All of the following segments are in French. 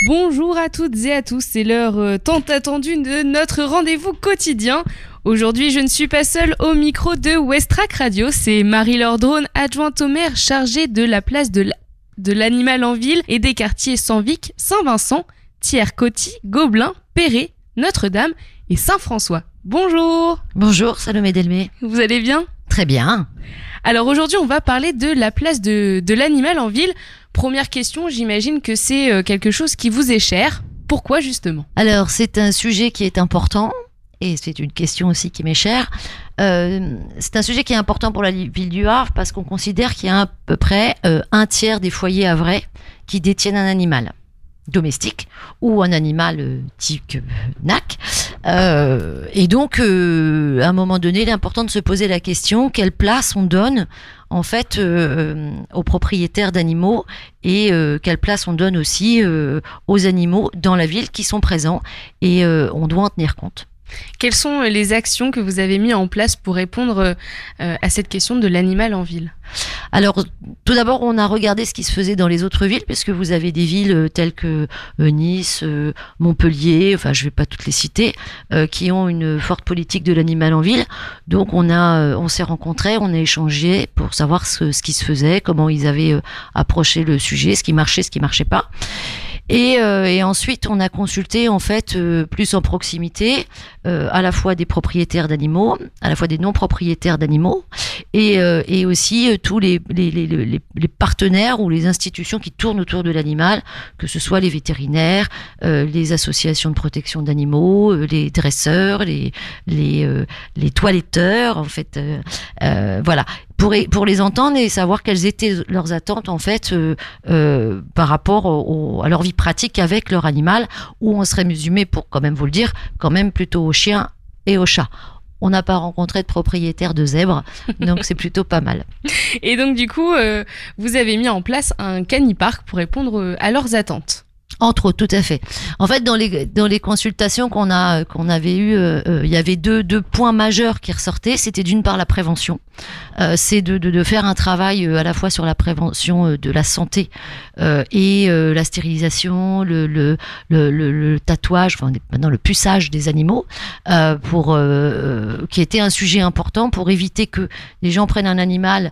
Bonjour à toutes et à tous, c'est l'heure tant attendue de notre rendez-vous quotidien. Aujourd'hui, je ne suis pas seule au micro de Westrack Radio, c'est Marie-Laure Drone, adjointe au maire chargée de la place de l'animal en ville et des quartiers Saint-Vic, Saint-Vincent, Thiers-Coty, Gobelin, Perret, Notre-Dame et Saint-François. Bonjour. Bonjour Salomé Delmé. Vous allez bien ? Très bien. Alors aujourd'hui, on va parler de la place de l'animal en ville. Première question, j'imagine que c'est quelque chose qui vous est cher. Pourquoi justement ? Alors c'est un sujet qui est important et c'est une question aussi qui m'est chère. C'est un sujet qui est important pour la ville du Havre parce qu'on considère qu'il y a à peu près un tiers des foyers havrais qui détiennent un animal domestique ou un animal type NAC. Et donc, à un moment donné, il est important de se poser la question quelle place on donne en fait aux propriétaires d'animaux et quelle place on donne aussi aux animaux dans la ville qui sont présents et on doit en tenir compte. Quelles sont les actions que vous avez mises en place pour répondre à cette question de l'animal en ville ? Alors, tout d'abord, on a regardé ce qui se faisait dans les autres villes, parce que vous avez des villes telles que Nice, Montpellier, enfin, je ne vais pas toutes les citer, qui ont une forte politique de l'animal en ville. Donc, on s'est rencontrés, on a échangé pour savoir ce qui se faisait, comment ils avaient approché le sujet, ce qui marchait pas. Et ensuite, on a consulté en fait plus en proximité, à la fois des propriétaires d'animaux, à la fois des non-propriétaires d'animaux, et aussi tous les partenaires ou les institutions qui tournent autour de l'animal, que ce soit les vétérinaires, les associations de protection d'animaux, les dresseurs, les toiletteurs, en fait, voilà. Pour les entendre et savoir quelles étaient leurs attentes en fait par rapport à leur vie pratique avec leur animal, où on serait résumé, pour quand même vous le dire, quand même plutôt aux chiens et aux chats. On n'a pas rencontré de propriétaire de zèbres, donc c'est plutôt pas mal. Et donc du coup, vous avez mis en place un canipark pour répondre à leurs attentes. Entre autres, tout à fait. En fait, dans les consultations qu'on avait eues, il y avait deux points majeurs qui ressortaient. C'était d'une part la prévention, c'est de faire un travail à la fois sur la prévention de la santé et la stérilisation, le tatouage, enfin maintenant le puçage des animaux, qui était un sujet important pour éviter que les gens prennent un animal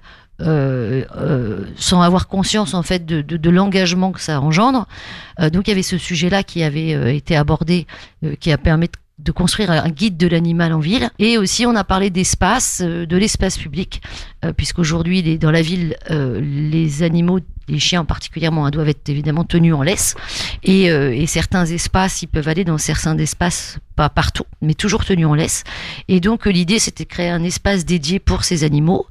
sans avoir conscience en fait de l'engagement que ça engendre. Donc il y avait ce sujet-là qui avait été abordé, qui a permis de construire un guide de l'animal en ville. Et aussi on a parlé d'espace, de l'espace public, puisqu'aujourd'hui dans la ville les animaux, les chiens particulièrement, doivent être évidemment tenus en laisse, et certains espaces, ils peuvent aller dans certains espaces, pas partout, mais toujours tenus en laisse. Et donc l'idée, c'était de créer un espace dédié pour ces animaux,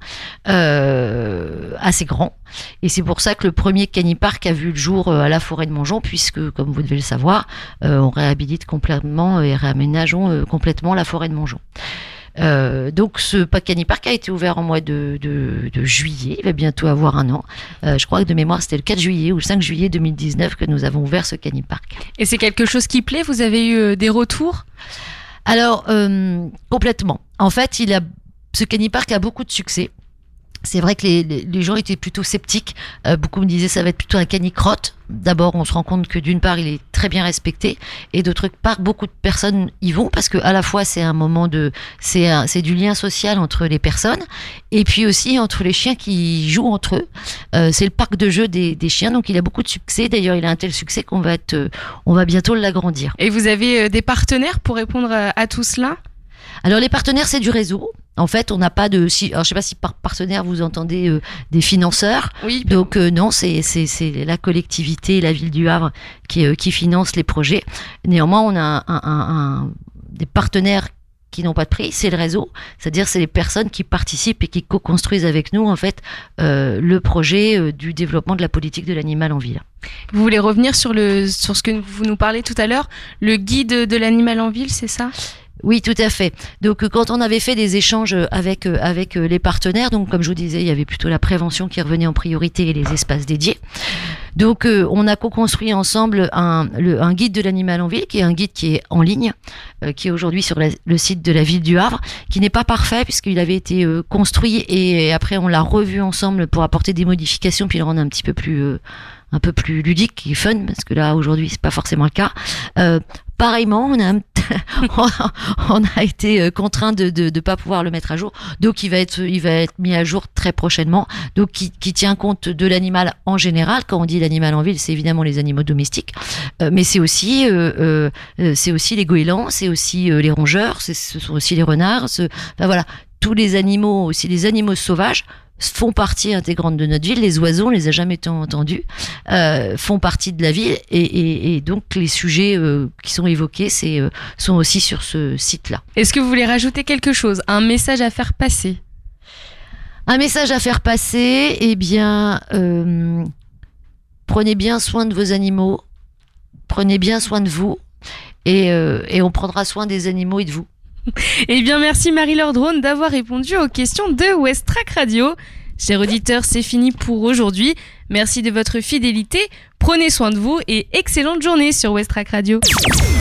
assez grand. Et c'est pour ça que le premier canipark a vu le jour à la forêt de Montjon, puisque, comme vous devez le savoir, on réhabilite complètement et réaménageons complètement la forêt de Montjon. Donc ce canipark a été ouvert en mois de juillet, il va bientôt avoir un an. Je crois que de mémoire c'était le 4 juillet ou le 5 juillet 2019 que nous avons ouvert ce canipark. Et c'est quelque chose qui plaît ? Vous avez eu des retours ? Alors complètement. En fait, ce canipark a beaucoup de succès. C'est vrai que les gens étaient plutôt sceptiques. Beaucoup me disaient ça va être plutôt un canicrotte. D'abord, on se rend compte que d'une part, il est très bien respecté, et d'autre part, beaucoup de personnes y vont parce que à la fois c'est un moment c'est du lien social entre les personnes, et puis aussi entre les chiens qui jouent entre eux. C'est le parc de jeux des chiens, donc il a beaucoup de succès. D'ailleurs, il a un tel succès qu'on va bientôt l'agrandir. Et vous avez des partenaires pour répondre à tout cela ? Alors les partenaires, c'est du réseau. En fait, on n'a pas alors je sais pas si par partenaire vous entendez des financeurs. Oui. Donc non, c'est la collectivité, la ville du Havre qui finance les projets. Néanmoins, on a des partenaires qui n'ont pas de prix, c'est le réseau, c'est-à-dire c'est les personnes qui participent et qui co-construisent avec nous en fait le projet du développement de la politique de l'animal en ville. Vous voulez revenir sur ce que vous nous parlez tout à l'heure, le guide de l'animal en ville, c'est ça ? Oui, tout à fait. Donc, quand on avait fait des échanges avec les partenaires, donc comme je vous disais, il y avait plutôt la prévention qui revenait en priorité et les espaces dédiés. Donc, on a co-construit ensemble un guide de l'animal en ville, qui est un guide qui est en ligne, qui est aujourd'hui sur le site de la ville du Havre, qui n'est pas parfait puisqu'il avait été construit et après on l'a revu ensemble pour apporter des modifications puis le rendre un petit peu un peu plus ludique et fun, parce que là aujourd'hui c'est pas forcément le cas. Pareillement, on a été contraint de pas pouvoir le mettre à jour, donc il va être mis à jour très prochainement, donc qui tient compte de l'animal en général. Quand on dit l'animal en ville, c'est évidemment les animaux domestiques, mais c'est aussi les goélands, c'est aussi les rongeurs, ce sont aussi les renards, voilà, tous les animaux, aussi les animaux sauvages font partie intégrante de notre ville. Les oiseaux, on les a jamais tant entendus, font partie de la ville, et donc les sujets qui sont évoqués sont aussi sur ce site-là. Est-ce que vous voulez rajouter quelque chose, un message à faire passer? Un message à faire passer, eh bien, prenez bien soin de vos animaux, prenez bien soin de vous, et on prendra soin des animaux et de vous. Eh bien, merci Marie-Laure Drone d'avoir répondu aux questions de Westrack Radio. Chers auditeurs, c'est fini pour aujourd'hui. Merci de votre fidélité. Prenez soin de vous et excellente journée sur Westrack Radio.